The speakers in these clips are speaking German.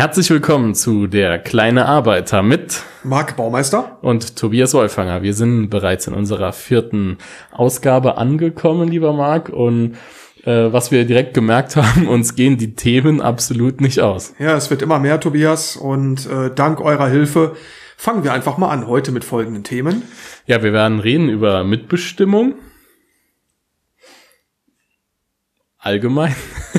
Herzlich willkommen zu Der kleine Arbeiter mit Marc Baumeister und Tobias Wolfanger. Wir sind bereits in unserer 4. Ausgabe angekommen, lieber Marc, und was wir direkt gemerkt haben, uns gehen die Themen absolut nicht aus. Ja, es wird immer mehr, Tobias, und dank eurer Hilfe fangen wir einfach mal an heute mit folgenden Themen. Ja, wir werden reden über Mitbestimmung. Allgemein.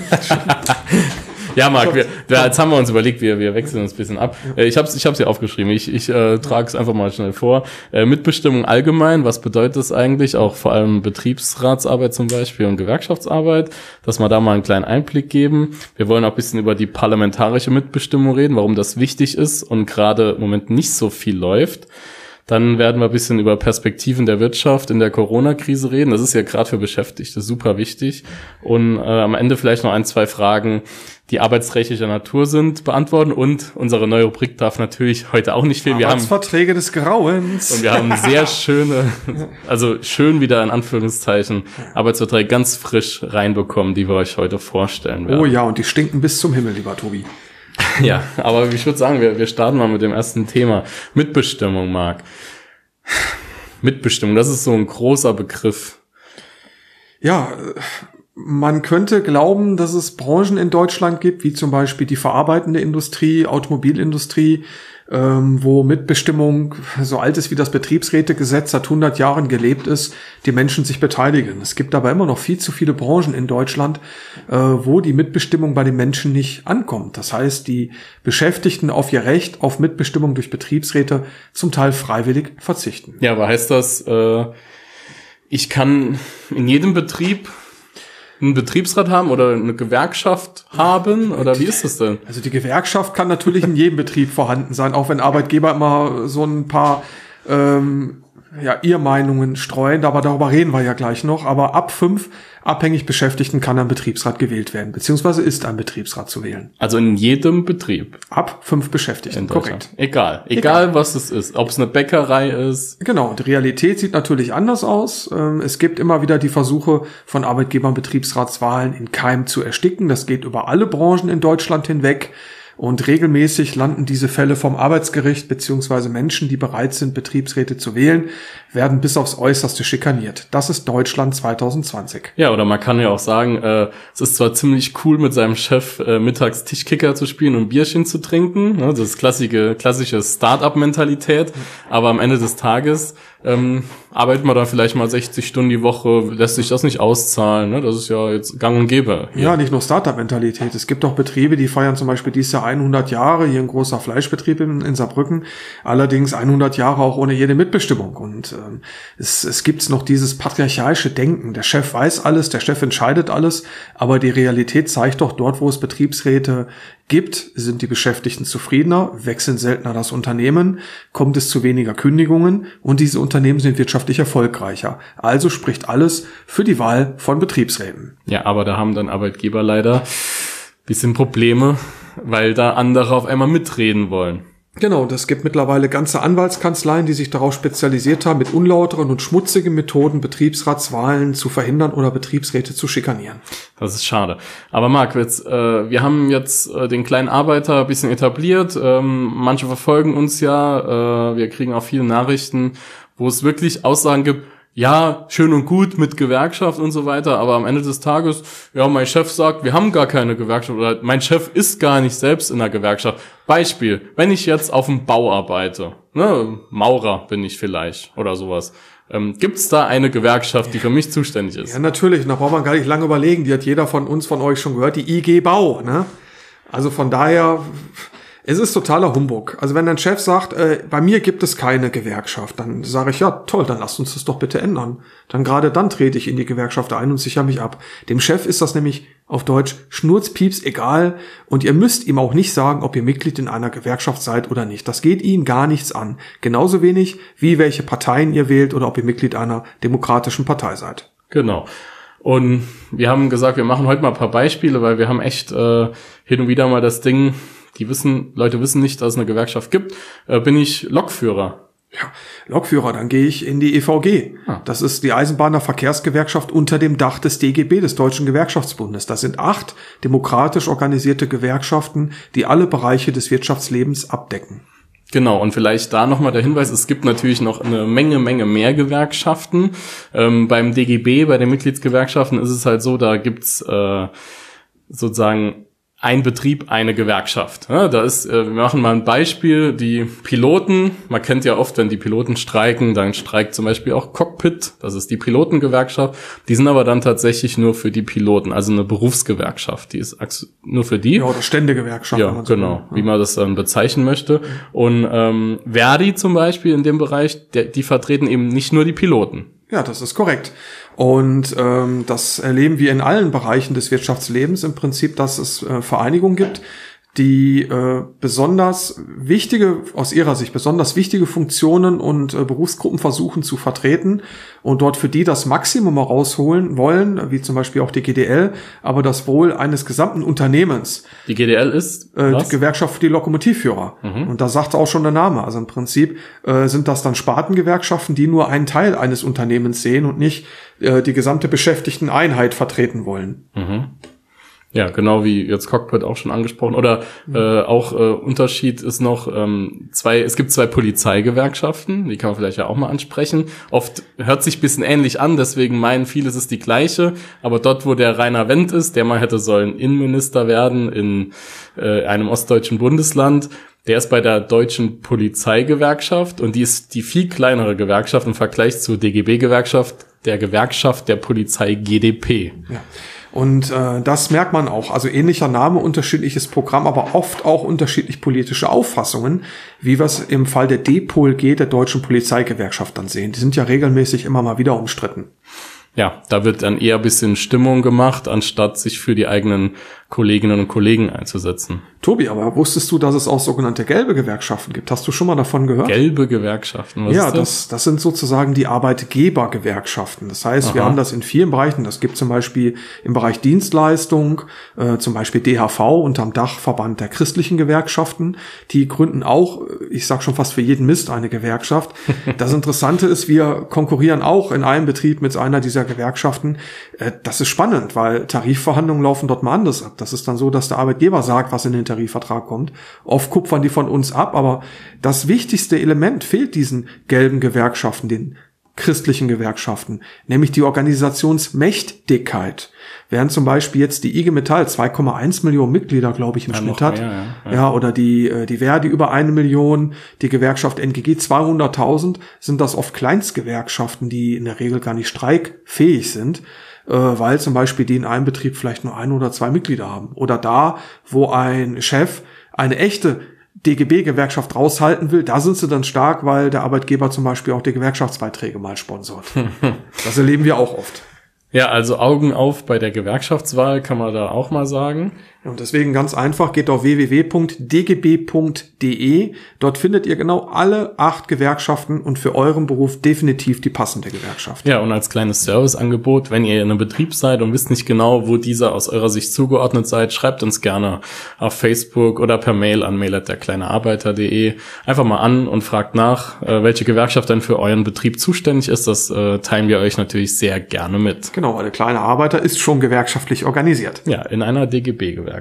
Ja, Marc, jetzt haben wir uns überlegt, wir wechseln uns ein bisschen ab. Ich hab's hier aufgeschrieben. Ich trage es einfach mal schnell vor. Mitbestimmung allgemein, was bedeutet das eigentlich? Auch vor allem Betriebsratsarbeit zum Beispiel und Gewerkschaftsarbeit, dass wir da mal einen kleinen Einblick geben. Wir wollen auch ein bisschen über die parlamentarische Mitbestimmung reden, warum das wichtig ist und gerade im Moment nicht so viel läuft. Dann werden wir ein bisschen über Perspektiven der Wirtschaft in der Corona-Krise reden. Das ist ja gerade für Beschäftigte super wichtig. Und am Ende vielleicht noch 1, 2 Fragen, die arbeitsrechtlicher Natur sind, beantworten. Und unsere neue Rubrik darf natürlich heute auch nicht fehlen. Arbeitsverträge des Grauens. Und wir haben sehr schöne, also schön wieder in Anführungszeichen, Arbeitsverträge ganz frisch reinbekommen, die wir euch heute vorstellen werden. Oh ja, und die stinken bis zum Himmel, lieber Tobi. Ja, aber ich würde sagen, wir starten mal mit dem ersten Thema. Mitbestimmung, Marc. Mitbestimmung, das ist so ein großer Begriff. Ja, man könnte glauben, dass es Branchen in Deutschland gibt, wie zum Beispiel die verarbeitende Industrie, Automobilindustrie, wo Mitbestimmung so alt ist wie das Betriebsrätegesetz seit 100 Jahren gelebt ist, die Menschen sich beteiligen. Es gibt aber immer noch viel zu viele Branchen in Deutschland, wo die Mitbestimmung bei den Menschen nicht ankommt. Das heißt, die Beschäftigten auf ihr Recht auf Mitbestimmung durch Betriebsräte zum Teil freiwillig verzichten. Ja, aber heißt das, ich kann in jedem Betrieb einen Betriebsrat haben oder eine Gewerkschaft haben? Oder wie ist das denn? Also die Gewerkschaft kann natürlich in jedem Betrieb vorhanden sein, auch wenn Arbeitgeber immer so ein paar Irrmeinungen streuen, aber darüber reden wir ja gleich noch. Aber ab 5 abhängig Beschäftigten kann ein Betriebsrat gewählt werden, beziehungsweise ist ein Betriebsrat zu wählen. Also in jedem Betrieb? Ab 5 Beschäftigten, korrekt. Egal was es ist, ob es eine Bäckerei ist. Genau, die Realität sieht natürlich anders aus. Es gibt immer wieder die Versuche von Arbeitgebern, Betriebsratswahlen in Keim zu ersticken. Das geht über alle Branchen in Deutschland hinweg. Und regelmäßig landen diese Fälle vom Arbeitsgericht, beziehungsweise Menschen, die bereit sind, Betriebsräte zu wählen, werden bis aufs Äußerste schikaniert. Das ist Deutschland 2020. Ja, oder man kann ja auch sagen, es ist zwar ziemlich cool, mit seinem Chef mittags Tischkicker zu spielen und ein Bierchen zu trinken, ne, das ist klassische Start-up-Mentalität, aber am Ende des Tages arbeitet man da vielleicht mal 60 Stunden die Woche, lässt sich das nicht auszahlen, ne? Das ist ja jetzt gang und gäbe. Hier. Ja, nicht nur Start-up-Mentalität. Es gibt auch Betriebe, die feiern zum Beispiel dieses Jahr 100 Jahre, hier ein großer Fleischbetrieb in Saarbrücken, allerdings 100 Jahre auch ohne jede Mitbestimmung. Und es gibt noch dieses patriarchalische Denken. Der Chef weiß alles, der Chef entscheidet alles, aber die Realität zeigt doch, dort, wo es Betriebsräte gibt, sind die Beschäftigten zufriedener, wechseln seltener das Unternehmen, kommt es zu weniger Kündigungen und diese Unternehmen sind wirtschaftlich erfolgreicher. Also spricht alles für die Wahl von Betriebsräten. Ja, aber da haben dann Arbeitgeber leider ein bisschen Probleme, weil da andere auf einmal mitreden wollen. Genau, das gibt mittlerweile ganze Anwaltskanzleien, die sich darauf spezialisiert haben, mit unlauteren und schmutzigen Methoden Betriebsratswahlen zu verhindern oder Betriebsräte zu schikanieren. Das ist schade. Aber Marc, wir haben jetzt den kleinen Arbeiter ein bisschen etabliert. Manche verfolgen uns ja. Wir kriegen auch viele Nachrichten, wo es wirklich Aussagen gibt, ja, schön und gut mit Gewerkschaft und so weiter, aber am Ende des Tages, ja, mein Chef sagt, wir haben gar keine Gewerkschaft oder mein Chef ist gar nicht selbst in der Gewerkschaft. Beispiel, wenn ich jetzt auf dem Bau arbeite, ne, Maurer bin ich vielleicht oder sowas, gibt's da eine Gewerkschaft, die für mich zuständig ist? Ja, natürlich, da braucht man gar nicht lange überlegen, die hat jeder von euch schon gehört, die IG Bau, ne? Also von daher, es ist totaler Humbug. Also wenn dein Chef sagt, bei mir gibt es keine Gewerkschaft, dann sage ich, ja toll, dann lasst uns das doch bitte ändern. Dann gerade dann trete ich in die Gewerkschaft ein und sichere mich ab. Dem Chef ist das nämlich auf Deutsch schnurzpieps egal und ihr müsst ihm auch nicht sagen, ob ihr Mitglied in einer Gewerkschaft seid oder nicht. Das geht ihn gar nichts an. Genauso wenig wie welche Parteien ihr wählt oder ob ihr Mitglied einer demokratischen Partei seid. Genau. Und wir haben gesagt, wir machen heute mal ein paar Beispiele, weil wir haben echt hin und wieder mal das Ding, Leute wissen nicht, dass es eine Gewerkschaft gibt, bin ich Lokführer. Ja, Lokführer, dann gehe ich in die EVG. Das ist die Eisenbahnerverkehrsgewerkschaft unter dem Dach des DGB, des Deutschen Gewerkschaftsbundes. Das sind 8 demokratisch organisierte Gewerkschaften, die alle Bereiche des Wirtschaftslebens abdecken. Genau, und vielleicht da nochmal der Hinweis, es gibt natürlich noch eine Menge mehr Gewerkschaften. Beim DGB, bei den Mitgliedsgewerkschaften ist es halt so, da gibt's sozusagen ein Betrieb, eine Gewerkschaft. Ja, da ist, wir machen mal ein Beispiel, die Piloten, man kennt ja oft, wenn die Piloten streiken, dann streikt zum Beispiel auch Cockpit, das ist die Pilotengewerkschaft, die sind aber dann tatsächlich nur für die Piloten, also eine Berufsgewerkschaft, die ist nur für die. Ja, oder Ständegewerkschaft. Ja, genau, wie man das dann bezeichnen möchte. Und Verdi zum Beispiel in dem Bereich, die vertreten eben nicht nur die Piloten. Ja, das ist korrekt. Und das erleben wir in allen Bereichen des Wirtschaftslebens im Prinzip, dass es Vereinigungen gibt, die besonders wichtige, aus ihrer Sicht besonders wichtige Funktionen und Berufsgruppen versuchen zu vertreten und dort für die das Maximum herausholen wollen, wie zum Beispiel auch die GDL, aber das Wohl eines gesamten Unternehmens. Die GDL ist die Gewerkschaft für die Lokomotivführer. Und da sagt auch schon der Name. Also im Prinzip sind das dann Spartengewerkschaften, die nur einen Teil eines Unternehmens sehen und nicht die gesamte Beschäftigteneinheit vertreten wollen. Ja, genau wie jetzt Cockpit auch schon angesprochen. Oder Unterschied ist noch, es gibt 2 Polizeigewerkschaften, die kann man vielleicht ja auch mal ansprechen. Oft hört sich ein bisschen ähnlich an, deswegen meinen viele, es ist die gleiche. Aber dort, wo der Rainer Wendt ist, der mal hätte sollen Innenminister werden in einem ostdeutschen Bundesland, der ist bei der Deutschen Polizeigewerkschaft und die ist die viel kleinere Gewerkschaft im Vergleich zur DGB-Gewerkschaft, der Gewerkschaft der Polizei GdP. Ja. Und das merkt man auch. Also ähnlicher Name, unterschiedliches Programm, aber oft auch unterschiedlich politische Auffassungen, wie wir es im Fall der DPOLG, der Deutschen Polizeigewerkschaft, dann sehen. Die sind ja regelmäßig immer mal wieder umstritten. Ja, da wird dann eher ein bisschen Stimmung gemacht, anstatt sich für die eigenen Kolleginnen und Kollegen einzusetzen. Tobi, aber wusstest du, dass es auch sogenannte gelbe Gewerkschaften gibt? Hast du schon mal davon gehört? Gelbe Gewerkschaften? Was ist das? Das sind sozusagen die Arbeitgebergewerkschaften. Das heißt, wir haben das in vielen Bereichen. Das gibt zum Beispiel im Bereich Dienstleistung, zum Beispiel DHV unterm Dachverband der christlichen Gewerkschaften. Die gründen auch, ich sag schon fast für jeden Mist, eine Gewerkschaft. Das Interessante ist, wir konkurrieren auch in einem Betrieb mit einer dieser Gewerkschaften. Das ist spannend, weil Tarifverhandlungen laufen dort mal anders ab. Das ist dann so, dass der Arbeitgeber sagt, was in den Tarifvertrag kommt. Oft kupfern die von uns ab, aber das wichtigste Element fehlt diesen gelben Gewerkschaften, den christlichen Gewerkschaften, nämlich die Organisationsmächtigkeit. Während zum Beispiel jetzt die IG Metall 2,1 Millionen Mitglieder, glaube ich, im Schnitt hat. Ja, oder die Verdi über 1 Million, die Gewerkschaft NGG 200.000, sind das oft Kleinstgewerkschaften, die in der Regel gar nicht streikfähig sind, weil zum Beispiel die in einem Betrieb vielleicht nur 1 oder 2 Mitglieder haben. Oder da, wo ein Chef eine echte DGB-Gewerkschaft raushalten will, da sind sie dann stark, weil der Arbeitgeber zum Beispiel auch die Gewerkschaftsbeiträge mal sponsort. Das erleben wir auch oft. Ja, also Augen auf bei der Gewerkschaftswahl, kann man da auch mal sagen. Und deswegen ganz einfach, geht auf www.dgb.de. Dort findet ihr genau alle 8 Gewerkschaften und für euren Beruf definitiv die passende Gewerkschaft. Ja, und als kleines Serviceangebot, wenn ihr in einem Betrieb seid und wisst nicht genau, wo dieser aus eurer Sicht zugeordnet seid, schreibt uns gerne auf Facebook oder per Mail an mail@derkleinearbeiter.de. Einfach mal an und fragt nach, welche Gewerkschaft denn für euren Betrieb zuständig ist. Das teilen wir euch natürlich sehr gerne mit. Genau, weil der kleine Arbeiter ist schon gewerkschaftlich organisiert. Ja, in einer DGB-Gewerkschaft.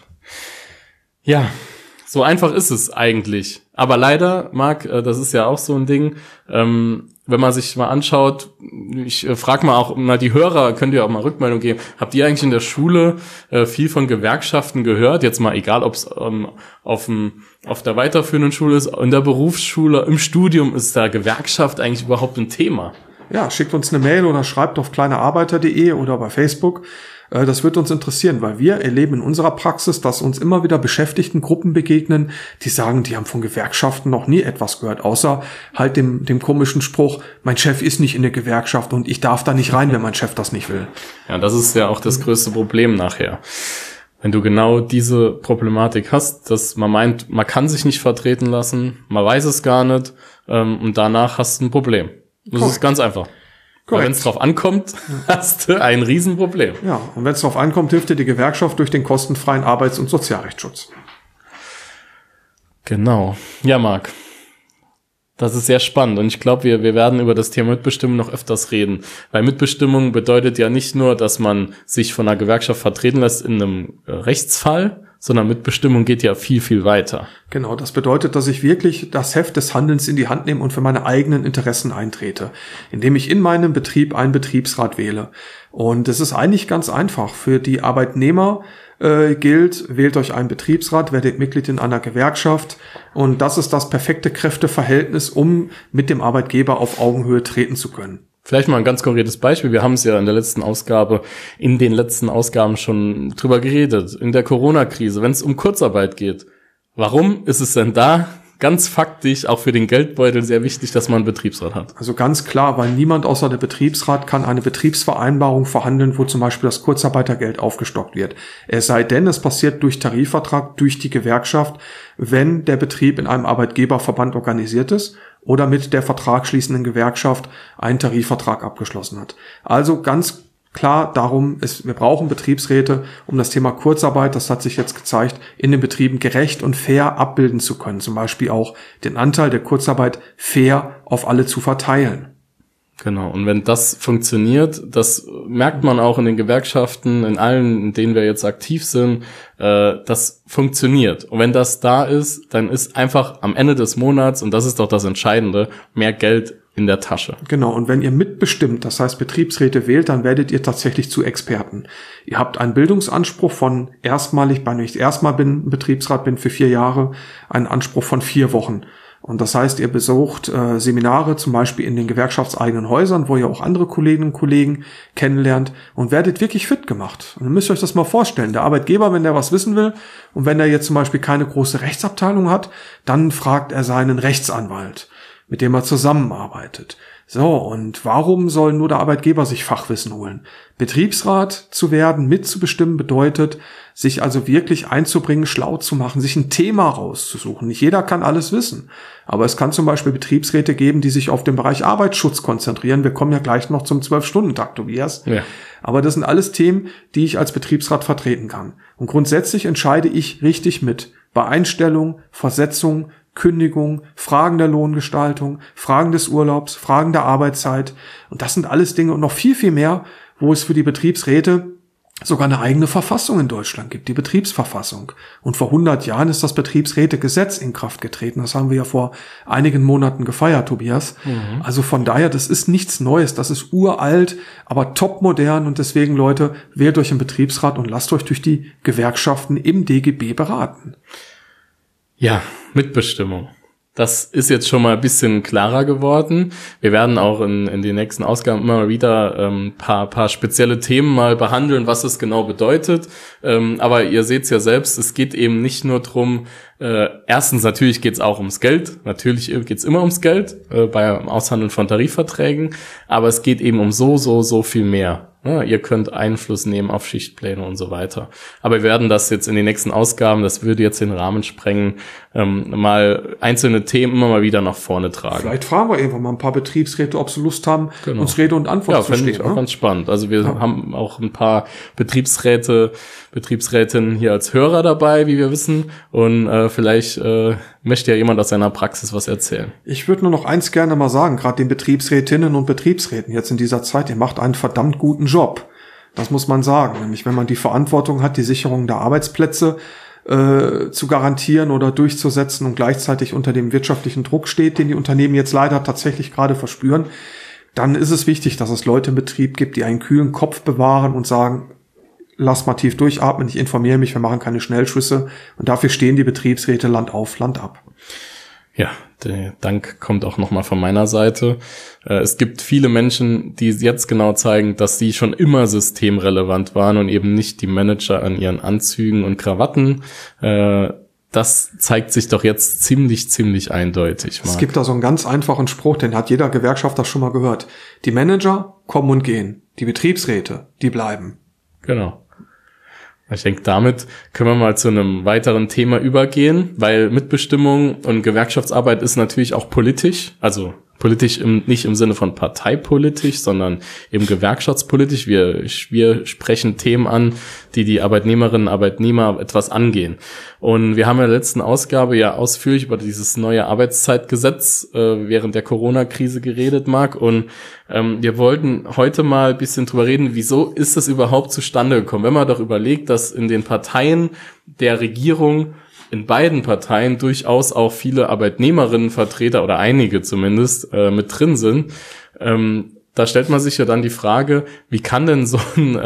Ja, so einfach ist es eigentlich. Aber leider, Marc, das ist ja auch so ein Ding, wenn man sich mal anschaut, ich frage mal auch mal die Hörer, könnt ihr auch mal Rückmeldung geben, habt ihr eigentlich in der Schule viel von Gewerkschaften gehört? Jetzt mal egal, ob es auf der weiterführenden Schule ist, in der Berufsschule, im Studium, ist da Gewerkschaft eigentlich überhaupt ein Thema? Ja, schickt uns eine Mail oder schreibt auf kleinearbeiter.de oder bei Facebook. Das wird uns interessieren, weil wir erleben in unserer Praxis, dass uns immer wieder Beschäftigtengruppen begegnen, die sagen, die haben von Gewerkschaften noch nie etwas gehört, außer halt dem komischen Spruch, mein Chef ist nicht in der Gewerkschaft und ich darf da nicht rein, wenn mein Chef das nicht will. Ja, das ist ja auch das größte Problem nachher. Wenn du genau diese Problematik hast, dass man meint, man kann sich nicht vertreten lassen, man weiß es gar nicht, und danach hast du ein Problem. Das ist ganz einfach. Wenn es drauf ankommt, hast du ein Riesenproblem. Ja, und wenn es drauf ankommt, hilft dir die Gewerkschaft durch den kostenfreien Arbeits- und Sozialrechtsschutz. Genau. Ja, Marc. Das ist sehr spannend und ich glaube, wir werden über das Thema Mitbestimmung noch öfters reden. Weil Mitbestimmung bedeutet ja nicht nur, dass man sich von einer Gewerkschaft vertreten lässt in einem Rechtsfall, sondern Mitbestimmung geht ja viel, viel weiter. Genau, das bedeutet, dass ich wirklich das Heft des Handelns in die Hand nehme und für meine eigenen Interessen eintrete, indem ich in meinem Betrieb einen Betriebsrat wähle. Und es ist eigentlich ganz einfach. Für die Arbeitnehmer gilt, wählt euch einen Betriebsrat, werdet Mitglied in einer Gewerkschaft und das ist das perfekte Kräfteverhältnis, um mit dem Arbeitgeber auf Augenhöhe treten zu können. Vielleicht mal ein ganz konkretes Beispiel. Wir haben es ja in den letzten Ausgaben schon drüber geredet. In der Corona-Krise, wenn es um Kurzarbeit geht. Warum ist es denn da ganz faktisch auch für den Geldbeutel sehr wichtig, dass man einen Betriebsrat hat? Also ganz klar, weil niemand außer der Betriebsrat kann eine Betriebsvereinbarung verhandeln, wo zum Beispiel das Kurzarbeitergeld aufgestockt wird. Es sei denn, es passiert durch Tarifvertrag, durch die Gewerkschaft, wenn der Betrieb in einem Arbeitgeberverband organisiert ist oder mit der vertragsschließenden Gewerkschaft einen Tarifvertrag abgeschlossen hat. Also ganz klar darum, wir brauchen Betriebsräte, um das Thema Kurzarbeit, das hat sich jetzt gezeigt, in den Betrieben gerecht und fair abbilden zu können. Zum Beispiel auch den Anteil der Kurzarbeit fair auf alle zu verteilen. Genau, und wenn das funktioniert, das merkt man auch in den Gewerkschaften, in allen, in denen wir jetzt aktiv sind, das funktioniert. Und wenn das da ist, dann ist einfach am Ende des Monats, und das ist doch das Entscheidende, mehr Geld in der Tasche. Genau, und wenn ihr mitbestimmt, das heißt Betriebsräte wählt, dann werdet ihr tatsächlich zu Experten. Ihr habt einen Bildungsanspruch von wenn ich erstmal Betriebsrat bin für 4 Jahre, einen Anspruch von 4 Wochen. Und das heißt, ihr besucht Seminare zum Beispiel in den gewerkschaftseigenen Häusern, wo ihr auch andere Kolleginnen und Kollegen kennenlernt und werdet wirklich fit gemacht. Und dann müsst ihr euch das mal vorstellen. Der Arbeitgeber, wenn der was wissen will und wenn der jetzt zum Beispiel keine große Rechtsabteilung hat, dann fragt er seinen Rechtsanwalt, mit dem er zusammenarbeitet. So, und warum soll nur der Arbeitgeber sich Fachwissen holen? Betriebsrat zu werden, mitzubestimmen, bedeutet, sich also wirklich einzubringen, schlau zu machen, sich ein Thema rauszusuchen. Nicht jeder kann alles wissen, aber es kann zum Beispiel Betriebsräte geben, die sich auf den Bereich Arbeitsschutz konzentrieren. Wir kommen ja gleich noch zum 12-Stunden-Tag, Tobias. Ja. Aber das sind alles Themen, die ich als Betriebsrat vertreten kann. Und grundsätzlich entscheide ich richtig mit. Bei Einstellung, Versetzung, Kündigung, Fragen der Lohngestaltung, Fragen des Urlaubs, Fragen der Arbeitszeit. Und das sind alles Dinge und noch viel, viel mehr, wo es für die Betriebsräte sogar eine eigene Verfassung in Deutschland gibt, die Betriebsverfassung. Und vor 100 Jahren ist das Betriebsrätegesetz in Kraft getreten. Das haben wir ja vor einigen Monaten gefeiert, Tobias. Mhm. Also von daher, das ist nichts Neues. Das ist uralt, aber topmodern. Und deswegen, Leute, wählt euch einen Betriebsrat und lasst euch durch die Gewerkschaften im DGB beraten. Ja, Mitbestimmung. Das ist jetzt schon mal ein bisschen klarer geworden. Wir werden auch in den nächsten Ausgaben immer mal wieder paar spezielle Themen mal behandeln, was es genau bedeutet. Aber ihr seht es ja selbst, es geht eben nicht nur drum. Erstens, natürlich geht es auch ums Geld. Natürlich geht es immer ums Geld beim Aushandeln von Tarifverträgen. Aber es geht eben um so viel mehr. Ja, ihr könnt Einfluss nehmen auf Schichtpläne und so weiter. Aber wir werden das jetzt in den nächsten Ausgaben, das würde jetzt den Rahmen sprengen, mal einzelne Themen immer mal wieder nach vorne tragen. Vielleicht fragen wir irgendwann mal ein paar Betriebsräte, ob sie Lust haben, uns Rede und Antwort zu stehen. Ja, finde ich auch ganz spannend. Also wir haben auch ein paar Betriebsrätinnen hier als Hörer dabei, wie wir wissen. Und vielleicht möchte ja jemand aus seiner Praxis was erzählen. Ich würde nur noch eins gerne mal sagen, gerade den Betriebsrätinnen und Betriebsräten jetzt in dieser Zeit, ihr macht einen verdammt guten Job. Das muss man sagen. Nämlich wenn man die Verantwortung hat, die Sicherung der Arbeitsplätze zu garantieren oder durchzusetzen und gleichzeitig unter dem wirtschaftlichen Druck steht, den die Unternehmen jetzt leider tatsächlich gerade verspüren, dann ist es wichtig, dass es Leute im Betrieb gibt, die einen kühlen Kopf bewahren und sagen, lass mal tief durchatmen, ich informiere mich, wir machen keine Schnellschüsse. Und dafür stehen die Betriebsräte Land auf, Land ab. Ja, der Dank kommt auch nochmal von meiner Seite. Es gibt viele Menschen, die jetzt genau zeigen, dass sie schon immer systemrelevant waren und eben nicht die Manager an ihren Anzügen und Krawatten. Das zeigt sich doch jetzt ziemlich eindeutig. Es gibt da so einen ganz einfachen Spruch, den hat jeder Gewerkschafter schon mal gehört. Die Manager kommen und gehen, die Betriebsräte, die bleiben. Genau. Ich denke, damit können wir mal zu einem weiteren Thema übergehen, weil Mitbestimmung und Gewerkschaftsarbeit ist natürlich auch politisch, also politisch nicht im Sinne von parteipolitisch, sondern eben gewerkschaftspolitisch. Wir sprechen Themen an, die Arbeitnehmerinnen und Arbeitnehmer etwas angehen. Und wir haben in der letzten Ausgabe ja ausführlich über dieses neue Arbeitszeitgesetz während der Corona-Krise geredet, Marc. Und wir wollten heute mal ein bisschen drüber reden, wieso ist das überhaupt zustande gekommen? Wenn man doch überlegt, dass in den Parteien der Regierung, in beiden Parteien durchaus auch viele Arbeitnehmerinnenvertreter oder einige zumindest mit drin sind, da stellt man sich ja dann die Frage, wie kann denn so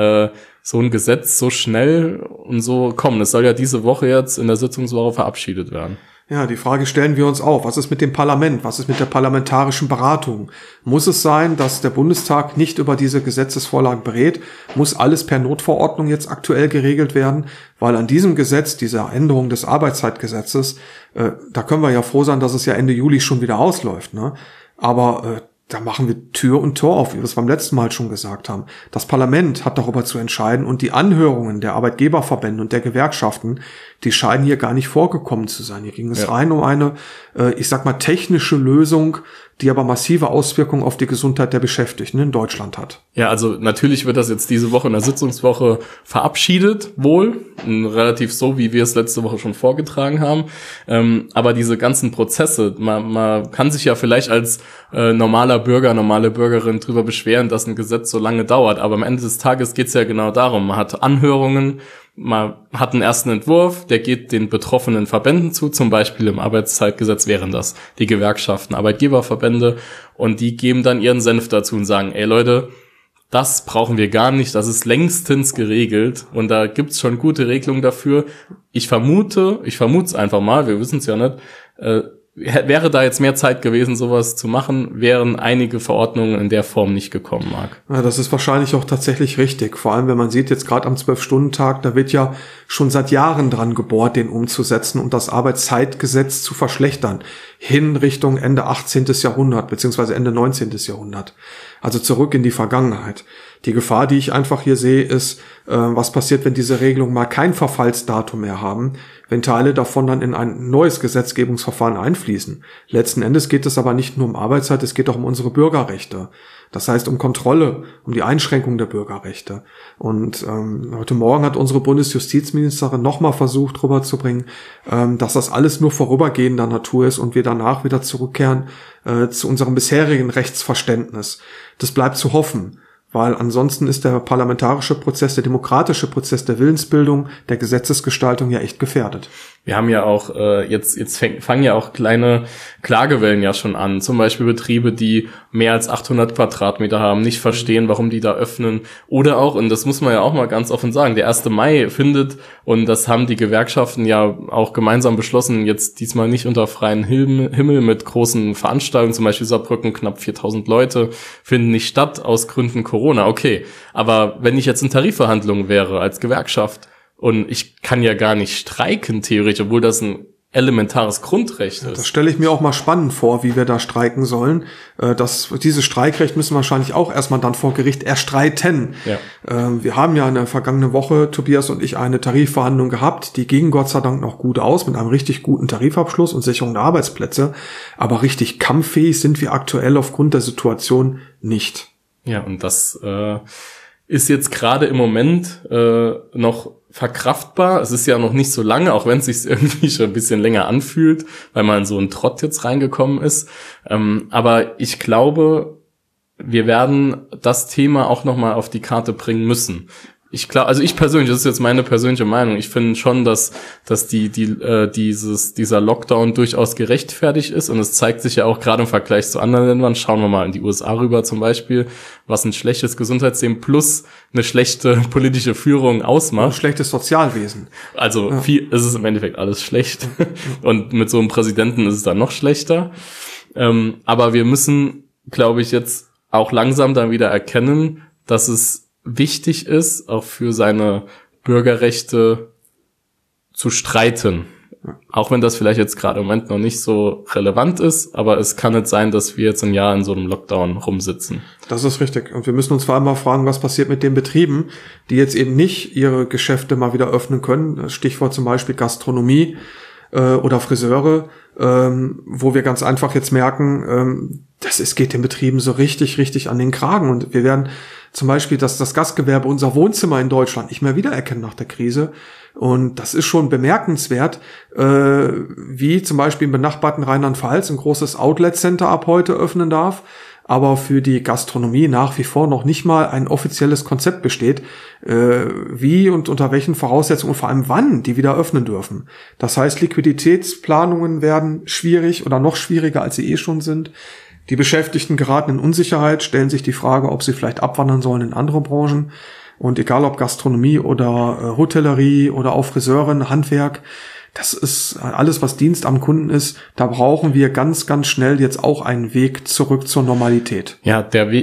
ein Gesetz so schnell und so kommen? Es soll ja diese Woche jetzt in der Sitzungswoche verabschiedet werden. Ja, die Frage stellen wir uns auch. Was ist mit dem Parlament? Was ist mit der parlamentarischen Beratung? Muss es sein, dass der Bundestag nicht über diese Gesetzesvorlagen berät? Muss alles per Notverordnung jetzt aktuell geregelt werden? Weil an diesem Gesetz, dieser Änderung des Arbeitszeitgesetzes, da können wir ja froh sein, dass es ja Ende Juli schon wieder ausläuft, ne? Aber da machen wir Tür und Tor auf, wie wir es beim letzten Mal schon gesagt haben. Das Parlament hat darüber zu entscheiden und die Anhörungen der Arbeitgeberverbände und der Gewerkschaften, die scheinen hier gar nicht vorgekommen zu sein. Hier ging es rein um eine, ich sag mal, technische Lösung, die aber massive Auswirkungen auf die Gesundheit der Beschäftigten in Deutschland hat. Ja, also natürlich wird das jetzt diese Woche in der Sitzungswoche verabschiedet, wohl, relativ so, wie wir es letzte Woche schon vorgetragen haben. Aber diese ganzen Prozesse, man kann sich ja vielleicht als normaler Bürger, normale Bürgerin drüber beschweren, dass ein Gesetz so lange dauert. Aber am Ende des Tages geht es ja genau darum, man hat Anhörungen, man hat einen ersten Entwurf, der geht den betroffenen Verbänden zu, zum Beispiel im Arbeitszeitgesetz wären das die Gewerkschaften, Arbeitgeberverbände, und die geben dann ihren Senf dazu und sagen, ey Leute, das brauchen wir gar nicht, das ist längstens geregelt und da gibt's schon gute Regelungen dafür. Ich vermute es einfach mal, wir wissen es ja nicht, wäre da jetzt mehr Zeit gewesen, sowas zu machen, wären einige Verordnungen in der Form nicht gekommen, Marc. Ja, das ist wahrscheinlich auch tatsächlich richtig. Vor allem, wenn man sieht, jetzt gerade am 12-Stunden-Tag, da wird ja schon seit Jahren dran gebohrt, den umzusetzen und das Arbeitszeitgesetz zu verschlechtern. Hin Richtung Ende 18. Jahrhundert, beziehungsweise Ende 19. Jahrhundert. Also zurück in die Vergangenheit. Die Gefahr, die ich einfach hier sehe, ist, was passiert, wenn diese Regelungen mal kein Verfallsdatum mehr haben, wenn Teile davon dann in ein neues Gesetzgebungsverfahren einfließen. Letzten Endes geht es aber nicht nur um Arbeitszeit, es geht auch um unsere Bürgerrechte. Das heißt um Kontrolle, um die Einschränkung der Bürgerrechte. Und heute Morgen hat unsere Bundesjustizministerin nochmal versucht rüberzubringen, dass das alles nur vorübergehender Natur ist und wir danach wieder zurückkehren zu unserem bisherigen Rechtsverständnis. Das bleibt zu hoffen. Weil ansonsten ist der parlamentarische Prozess, der demokratische Prozess der Willensbildung, der Gesetzesgestaltung ja echt gefährdet. Wir haben ja auch, jetzt fangen ja auch kleine Klagewellen ja schon an. Zum Beispiel Betriebe, die mehr als 800 Quadratmeter haben, nicht verstehen, warum die da öffnen. Oder auch, und das muss man ja auch mal ganz offen sagen, der 1. Mai findet, und das haben die Gewerkschaften ja auch gemeinsam beschlossen, jetzt diesmal nicht unter freiem Himmel mit großen Veranstaltungen, zum Beispiel Saarbrücken, knapp 4000 Leute, finden nicht statt aus Gründen Corona. Okay, aber wenn ich jetzt in Tarifverhandlungen wäre als Gewerkschaft, und ich kann ja gar nicht streiken, theoretisch, obwohl das ein elementares Grundrecht ist. Das stelle ich mir auch mal spannend vor, wie wir da streiken sollen. Dieses Streikrecht müssen wir wahrscheinlich auch erstmal dann vor Gericht erstreiten. Ja. Wir haben ja in der vergangenen Woche, Tobias und ich, eine Tarifverhandlung gehabt. Die ging Gott sei Dank noch gut aus, mit einem richtig guten Tarifabschluss und Sicherung der Arbeitsplätze. Aber richtig kampffähig sind wir aktuell aufgrund der Situation nicht. Ja, und das ist jetzt gerade im Moment noch verkraftbar. Es ist ja noch nicht so lange, auch wenn es sich irgendwie schon ein bisschen länger anfühlt, weil man in so einen Trott jetzt reingekommen ist. Aber ich glaube, wir werden das Thema auch nochmal auf die Karte bringen müssen. Ich persönlich, das ist jetzt meine persönliche Meinung, ich finde schon, dass dieser Lockdown durchaus gerechtfertigt ist, und es zeigt sich ja auch gerade im Vergleich zu anderen Ländern. Schauen wir mal in die USA rüber zum Beispiel, was ein schlechtes Gesundheitssystem plus eine schlechte politische Führung ausmacht. Ein schlechtes Sozialwesen. Also viel ist es im Endeffekt alles schlecht. Und mit so einem Präsidenten ist es dann noch schlechter. Aber wir müssen, glaube ich, jetzt auch langsam dann wieder erkennen, dass es wichtig ist, auch für seine Bürgerrechte zu streiten. Auch wenn das vielleicht jetzt gerade im Moment noch nicht so relevant ist, aber es kann nicht sein, dass wir jetzt ein Jahr in so einem Lockdown rumsitzen. Das ist richtig. Und wir müssen uns vor allem mal fragen, was passiert mit den Betrieben, die jetzt eben nicht ihre Geschäfte mal wieder öffnen können. Stichwort zum Beispiel Gastronomie oder Friseure, wo wir ganz einfach jetzt merken, geht den Betrieben so richtig an den Kragen. Und wir werden zum Beispiel das Gastgewerbe, unser Wohnzimmer in Deutschland, nicht mehr wiedererkennen nach der Krise. Und das ist schon bemerkenswert, wie zum Beispiel im benachbarten Rheinland-Pfalz ein großes Outlet-Center ab heute öffnen darf, aber für die Gastronomie nach wie vor noch nicht mal ein offizielles Konzept besteht, wie und unter welchen Voraussetzungen und vor allem wann die wieder öffnen dürfen. Das heißt, Liquiditätsplanungen werden schwierig oder noch schwieriger, als sie schon sind. Die Beschäftigten geraten in Unsicherheit, stellen sich die Frage, ob sie vielleicht abwandern sollen in andere Branchen. Und egal ob Gastronomie oder Hotellerie oder auch Friseurin, Handwerk, das ist alles, was Dienst am Kunden ist. Da brauchen wir ganz schnell jetzt auch einen Weg zurück zur Normalität. Ja,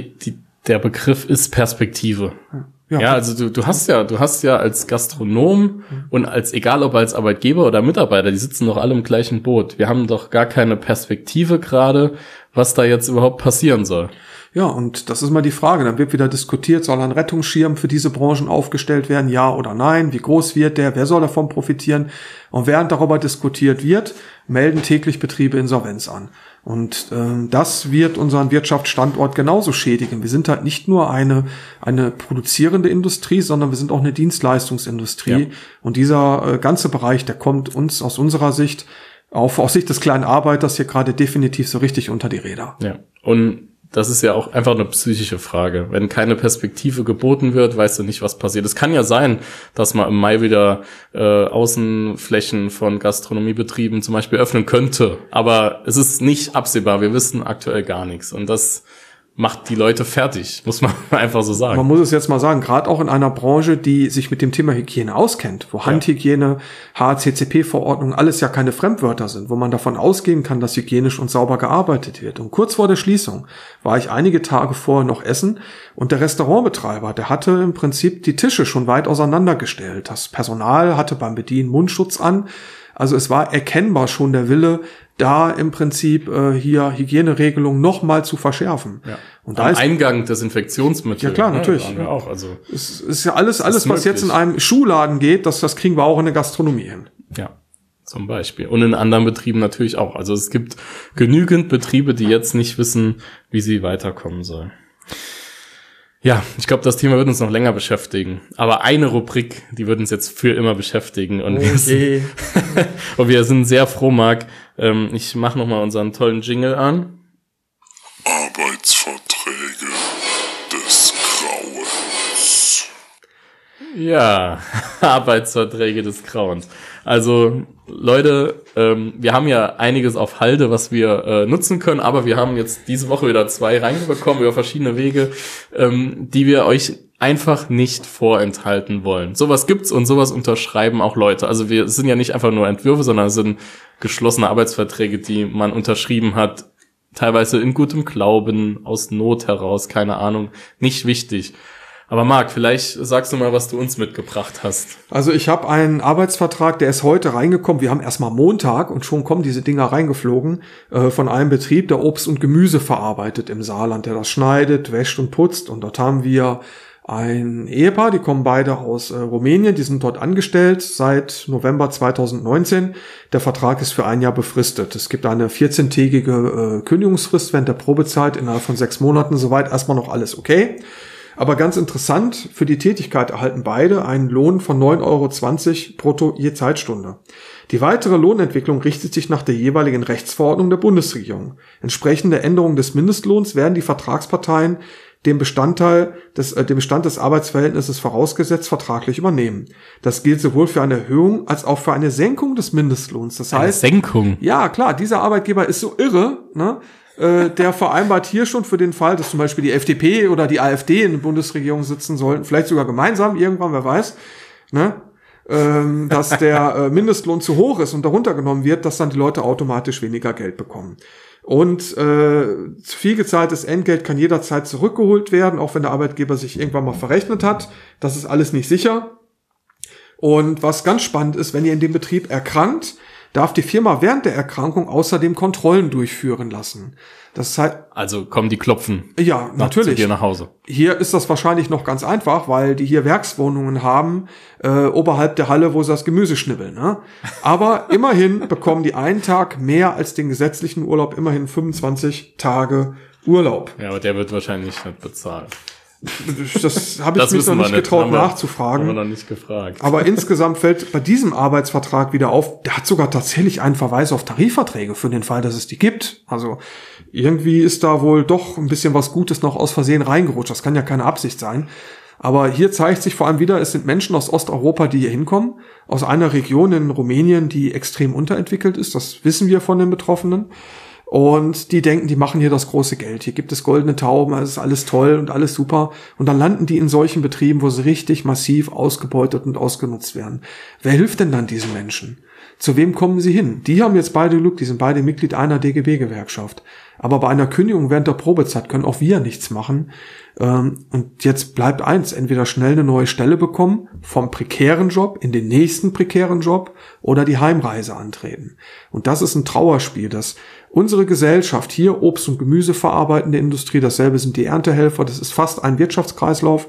der Begriff ist Perspektive. Ja, also du hast ja als Gastronom und egal ob als Arbeitgeber oder Mitarbeiter, die sitzen doch alle im gleichen Boot. Wir haben doch gar keine Perspektive gerade, was da jetzt überhaupt passieren soll. Ja, und das ist mal die Frage. Dann wird wieder diskutiert, soll ein Rettungsschirm für diese Branchen aufgestellt werden, ja oder nein? Wie groß wird der? Wer soll davon profitieren? Und während darüber diskutiert wird, melden täglich Betriebe Insolvenz an. Und das wird unseren Wirtschaftsstandort genauso schädigen. Wir sind halt nicht nur eine produzierende Industrie, sondern wir sind auch eine Dienstleistungsindustrie. Ja. Und dieser ganze Bereich, der kommt uns aus unserer Sicht, auch aus Sicht des kleinen Arbeiters, hier gerade definitiv so richtig unter die Räder. Ja, und das ist ja auch einfach eine psychische Frage. Wenn keine Perspektive geboten wird, weißt du nicht, was passiert. Es kann ja sein, dass man im Mai wieder Außenflächen von Gastronomiebetrieben zum Beispiel öffnen könnte. Aber es ist nicht absehbar. Wir wissen aktuell gar nichts. Und das macht die Leute fertig, muss man einfach so sagen. Man muss es jetzt mal sagen, gerade auch in einer Branche, die sich mit dem Thema Hygiene auskennt, wo Handhygiene, HACCP-Verordnung, alles ja keine Fremdwörter sind, wo man davon ausgehen kann, dass hygienisch und sauber gearbeitet wird. Und kurz vor der Schließung war ich einige Tage vorher noch essen und der Restaurantbetreiber, der hatte im Prinzip die Tische schon weit auseinandergestellt. Das Personal hatte beim Bedienen Mundschutz an. Also es war erkennbar schon der Wille, da im Prinzip hier Hygieneregelungen noch mal zu verschärfen. Ja. Und da am Eingang Desinfektionsmittel. Ja klar, natürlich. Wir auch, also es ist ja alles was jetzt in einem Schuhladen geht, das kriegen wir auch in der Gastronomie hin. Ja, zum Beispiel. Und in anderen Betrieben natürlich auch. Also es gibt genügend Betriebe, die jetzt nicht wissen, wie sie weiterkommen sollen. Ja, ich glaube, das Thema wird uns noch länger beschäftigen. Aber eine Rubrik, die wird uns jetzt für immer beschäftigen. Und, und wir sind sehr froh, Marc. Ich mache nochmal unseren tollen Jingle an. Arbeitsverträge des Grauens. Ja, Arbeitsverträge des Grauens. Also Leute, wir haben ja einiges auf Halde, was wir nutzen können, aber wir haben jetzt diese Woche wieder 2 reinbekommen über verschiedene Wege, die wir euch einfach nicht vorenthalten wollen. Sowas gibt's und sowas unterschreiben auch Leute. Also wir sind ja nicht einfach nur Entwürfe, sondern es sind geschlossene Arbeitsverträge, die man unterschrieben hat, teilweise in gutem Glauben, aus Not heraus, keine Ahnung, nicht wichtig. Aber Marc, vielleicht sagst du mal, was du uns mitgebracht hast. Also ich habe einen Arbeitsvertrag, der ist heute reingekommen. Wir haben erstmal Montag und schon kommen diese Dinger reingeflogen von einem Betrieb, der Obst und Gemüse verarbeitet im Saarland, der das schneidet, wäscht und putzt. Und dort haben wir ein Ehepaar, die kommen beide aus Rumänien, die sind dort angestellt seit November 2019. Der Vertrag ist für 1 Jahr befristet. Es gibt eine 14-tägige Kündigungsfrist während der Probezeit innerhalb von 6 Monaten. Soweit erstmal noch alles okay. Aber ganz interessant, für die Tätigkeit erhalten beide einen Lohn von 9,20 € brutto je Zeitstunde. Die weitere Lohnentwicklung richtet sich nach der jeweiligen Rechtsverordnung der Bundesregierung. Entsprechende Änderungen des Mindestlohns werden die Vertragsparteien dem Bestand des Arbeitsverhältnisses vorausgesetzt vertraglich übernehmen. Das gilt sowohl für eine Erhöhung als auch für eine Senkung des Mindestlohns. Das heißt, eine Senkung? Ja, klar, dieser Arbeitgeber ist so irre, ne? Der vereinbart hier schon für den Fall, dass zum Beispiel die FDP oder die AfD in der Bundesregierung sitzen sollten, vielleicht sogar gemeinsam irgendwann, wer weiß, ne? Dass der Mindestlohn zu hoch ist und darunter genommen wird, dass dann die Leute automatisch weniger Geld bekommen. Und zu viel gezahltes Entgelt kann jederzeit zurückgeholt werden, auch wenn der Arbeitgeber sich irgendwann mal verrechnet hat. Das ist alles nicht sicher. Und was ganz spannend ist, wenn ihr in dem Betrieb erkrankt, darf die Firma während der Erkrankung außerdem Kontrollen durchführen lassen. Das ist halt, also kommen die klopfen. Ja, natürlich. Zu dir nach Hause. Hier ist das wahrscheinlich noch ganz einfach, weil die hier Werkswohnungen haben, oberhalb der Halle, wo sie das Gemüse schnibbeln. Ne? Aber immerhin bekommen die einen Tag mehr als den gesetzlichen Urlaub, immerhin 25 Tage Urlaub. Ja, aber der wird wahrscheinlich nicht bezahlt. Das habe ich mich noch nicht getraut nachzufragen. Haben wir noch nicht gefragt. Aber insgesamt fällt bei diesem Arbeitsvertrag wieder auf, der hat sogar tatsächlich einen Verweis auf Tarifverträge für den Fall, dass es die gibt. Also irgendwie ist da wohl doch ein bisschen was Gutes noch aus Versehen reingerutscht. Das kann ja keine Absicht sein. Aber hier zeigt sich vor allem wieder, es sind Menschen aus Osteuropa, die hier hinkommen, aus einer Region in Rumänien, die extrem unterentwickelt ist. Das wissen wir von den Betroffenen. Und die denken, die machen hier das große Geld. Hier gibt es goldene Tauben, es ist alles toll und alles super. Und dann landen die in solchen Betrieben, wo sie richtig massiv ausgebeutet und ausgenutzt werden. Wer hilft denn dann diesen Menschen? Zu wem kommen sie hin? Die haben jetzt beide Glück, die sind beide Mitglied einer DGB-Gewerkschaft. Aber bei einer Kündigung während der Probezeit können auch wir nichts machen. Und jetzt bleibt eins, entweder schnell eine neue Stelle bekommen, vom prekären Job in den nächsten prekären Job oder die Heimreise antreten. Und das ist ein Trauerspiel, dass unsere Gesellschaft hier Obst- und Gemüse verarbeitende Industrie, dasselbe sind die Erntehelfer, das ist fast ein Wirtschaftskreislauf,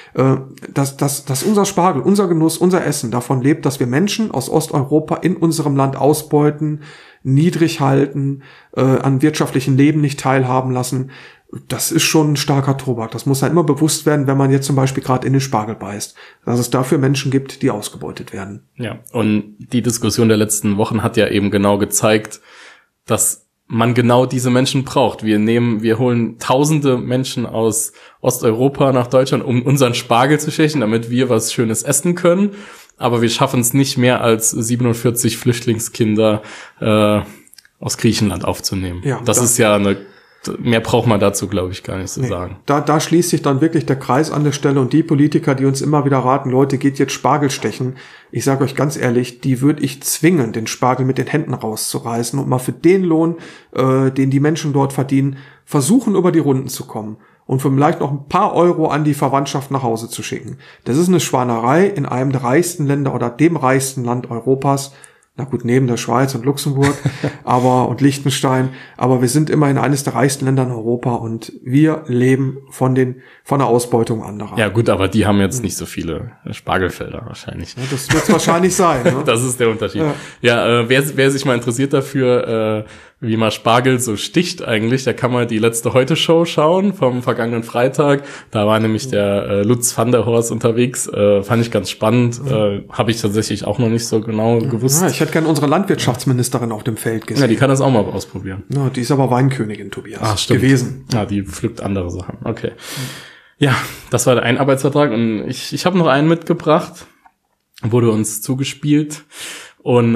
dass unser Spargel, unser Genuss, unser Essen davon lebt, dass wir Menschen aus Osteuropa in unserem Land ausbeuten, niedrig halten, an wirtschaftlichen Leben nicht teilhaben lassen. Das ist schon ein starker Tobak. Das muss ja immer bewusst werden, wenn man jetzt zum Beispiel gerade in den Spargel beißt, dass es dafür Menschen gibt, die ausgebeutet werden. Ja, und die Diskussion der letzten Wochen hat ja eben genau gezeigt, dass man genau diese Menschen braucht. Wir holen tausende Menschen aus Osteuropa nach Deutschland, um unseren Spargel zu stechen, damit wir was Schönes essen können. Aber wir schaffen es nicht mehr als 47 Flüchtlingskinder aus Griechenland aufzunehmen. Ja, das ist ja mehr braucht man dazu, glaube ich, gar nicht zu sagen. Da schließt sich dann wirklich der Kreis an der Stelle und die Politiker, die uns immer wieder raten, Leute, geht jetzt Spargel stechen. Ich sage euch ganz ehrlich, die würde ich zwingen, den Spargel mit den Händen rauszureißen und mal für den Lohn, den die Menschen dort verdienen, versuchen, über die Runden zu kommen und vielleicht noch ein paar Euro an die Verwandtschaft nach Hause zu schicken. Das ist eine Schwanerei in einem der reichsten Länder oder dem reichsten Land Europas. Na gut, neben der Schweiz und Luxemburg, und Liechtenstein, aber wir sind immerhin eines der reichsten Länder in Europa und wir leben von der Ausbeutung anderer. Ja gut, aber die haben jetzt nicht so viele Spargelfelder wahrscheinlich. Ja, das wird es wahrscheinlich sein. Ne? Das ist der Unterschied. Ja, wer sich mal interessiert dafür, wie man Spargel so sticht eigentlich, da kann man die letzte Heute-Show schauen vom vergangenen Freitag. Da war nämlich der Lutz van der Horst unterwegs. Fand ich ganz spannend. Habe ich tatsächlich auch noch nicht so genau gewusst. Ja, ich hätte gerne unsere Landwirtschaftsministerin auf dem Feld gesehen. Ja, die kann das auch mal ausprobieren. Ja, die ist aber Weinkönigin, Tobias. Stimmt. Gewesen. Ja, die pflückt andere Sachen. Okay. Ja, das war der ein Arbeitsvertrag und ich habe noch einen mitgebracht. Wurde uns zugespielt. Und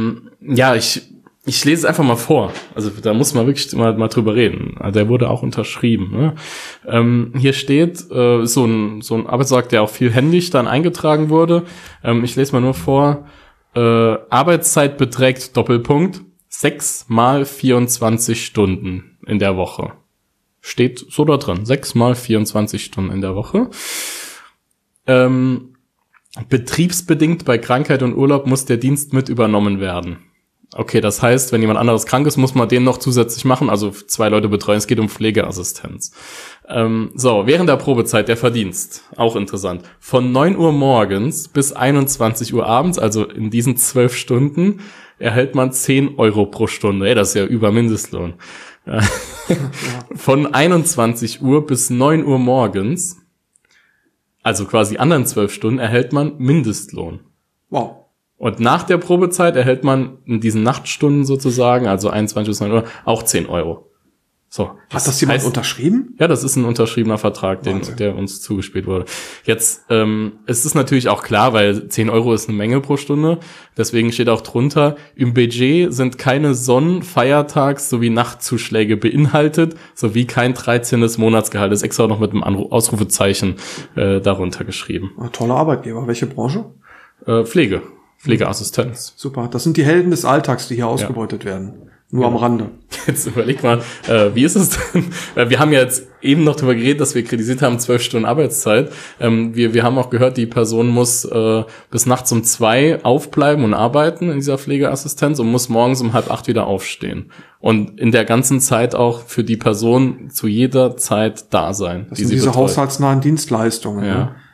ich lese es einfach mal vor. Also da muss man wirklich mal drüber reden. Der wurde auch unterschrieben. Ne? Hier steht so ein Arbeitsvertrag, der auch viel händisch dann eingetragen wurde. Ich lese mal nur vor. Arbeitszeit beträgt Doppelpunkt 6 mal 24 Stunden in der Woche. Steht so da drin. 6 mal 24 Stunden in der Woche. Betriebsbedingt bei Krankheit und Urlaub muss der Dienst mit übernommen werden. Okay, das heißt, wenn jemand anderes krank ist, muss man den noch zusätzlich machen, also 2 Leute betreuen. Es geht um Pflegeassistenz. Während der Probezeit der Verdienst, auch interessant, von 9 Uhr morgens bis 21 Uhr abends, also in diesen 12 Stunden, erhält man 10 Euro pro Stunde. Ey, das ist ja über Mindestlohn. Von 21 Uhr bis 9 Uhr morgens, also quasi anderen 12 Stunden, erhält man Mindestlohn. Wow. Und nach der Probezeit erhält man in diesen Nachtstunden sozusagen, also 21 bis 9 Uhr, auch 10 Euro. So. Hat das jemand unterschrieben? Ja, das ist ein unterschriebener Vertrag, der uns zugespielt wurde. Jetzt es ist natürlich auch klar, weil 10 Euro ist eine Menge pro Stunde. Deswegen steht auch drunter, im Budget sind keine Sonn-, Feiertags- sowie Nachtzuschläge beinhaltet, sowie kein 13. Monatsgehalt. Das ist extra noch mit einem Ausrufezeichen darunter geschrieben. Toller Arbeitgeber. Welche Branche? Pflegeassistenz. Super, das sind die Helden des Alltags, die hier ausgebeutet werden. Nur am Rande. Jetzt überleg mal, wie ist es denn? Wir haben ja jetzt eben noch darüber geredet, dass wir kritisiert haben, 12 Stunden Arbeitszeit. Wir haben auch gehört, die Person muss bis nachts um 2 aufbleiben und arbeiten in dieser Pflegeassistenz und muss morgens um 7:30 wieder aufstehen. Und in der ganzen Zeit auch für die Person zu jeder Zeit da sein. Das sind diese haushaltsnahen Dienstleistungen. Ja. Ne?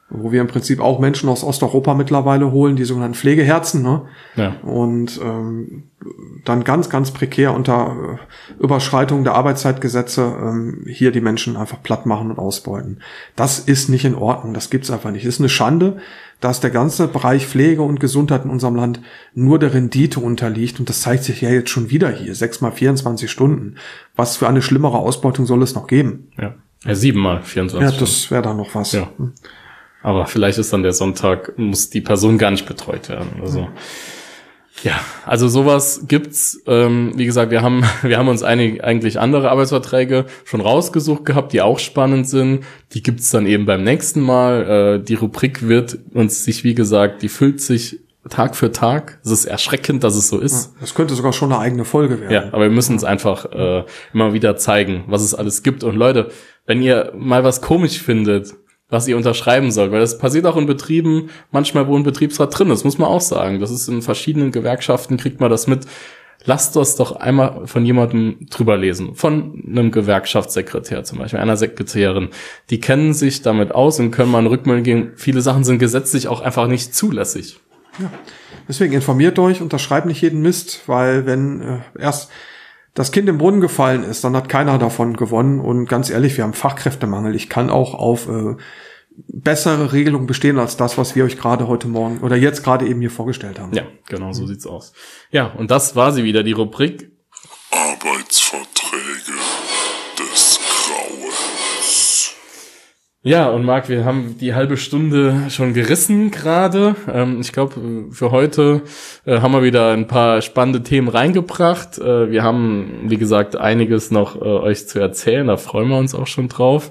wo wir im Prinzip auch Menschen aus Osteuropa mittlerweile holen, die sogenannten Pflegeherzen, ne? Ja. Und dann ganz, ganz prekär unter Überschreitung der Arbeitszeitgesetze hier die Menschen einfach platt machen und ausbeuten. Das ist nicht in Ordnung, das gibt's einfach nicht. Das ist eine Schande, dass der ganze Bereich Pflege und Gesundheit in unserem Land nur der Rendite unterliegt. Und das zeigt sich ja jetzt schon wieder hier, 6 mal 24 Stunden. Was für eine schlimmere Ausbeutung soll es noch geben? Ja, 7 mal 24 Ja, Stunden. das wäre dann noch was. Ja. Aber vielleicht ist dann der Sonntag, muss die Person gar nicht betreut werden oder so. Ja, also sowas gibt's. Wie gesagt, wir haben uns eigentlich andere Arbeitsverträge schon rausgesucht gehabt, die auch spannend sind. Die gibt's dann eben beim nächsten Mal. Die Rubrik wird uns wie gesagt, die füllt sich Tag für Tag. Es ist erschreckend, dass es so ist. Das könnte sogar schon eine eigene Folge werden. Ja, aber wir müssen es einfach immer wieder zeigen, was es alles gibt. Und Leute, wenn ihr mal was komisch findet, was ihr unterschreiben sollt, weil das passiert auch in Betrieben, manchmal wo ein Betriebsrat drin ist, muss man auch sagen. Das ist in verschiedenen Gewerkschaften, kriegt man das mit. Lasst das doch einmal von jemandem drüber lesen, von einem Gewerkschaftssekretär zum Beispiel, einer Sekretärin. Die kennen sich damit aus und können mal eine Rückmeldung geben. Viele Sachen sind gesetzlich auch einfach nicht zulässig. Ja. Deswegen informiert euch, unterschreibt nicht jeden Mist, weil wenn erst das Kind im Brunnen gefallen ist, dann hat keiner davon gewonnen. Und ganz ehrlich, wir haben Fachkräftemangel. Ich kann auch auf bessere Regelungen bestehen als das, was wir euch gerade heute Morgen oder jetzt gerade eben hier vorgestellt haben. Ja, genau, so sieht's aus. Ja, und das war sie wieder, die Rubrik Arbeitsverträge des Grauens. Ja, und Marc, wir haben die halbe Stunde schon gerissen gerade. Ich glaube, für heute haben wir wieder ein paar spannende Themen reingebracht. Wir haben, wie gesagt, einiges noch euch zu erzählen. Da freuen wir uns auch schon drauf.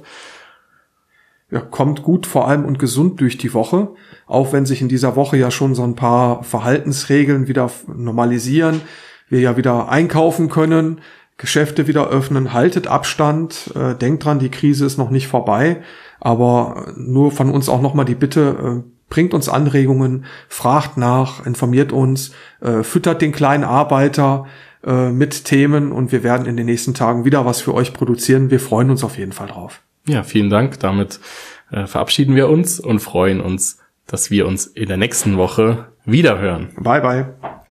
Ja, kommt gut vor allem und gesund durch die Woche, auch wenn sich in dieser Woche ja schon so ein paar Verhaltensregeln wieder normalisieren, wir ja wieder einkaufen können, Geschäfte wieder öffnen, haltet Abstand, denkt dran, die Krise ist noch nicht vorbei, aber nur von uns auch nochmal die Bitte, bringt uns Anregungen, fragt nach, informiert uns, füttert den kleinen Arbeiter mit Themen und wir werden in den nächsten Tagen wieder was für euch produzieren. Wir freuen uns auf jeden Fall drauf. Ja, vielen Dank. Damit verabschieden wir uns und freuen uns, dass wir uns in der nächsten Woche wiederhören. Bye, bye.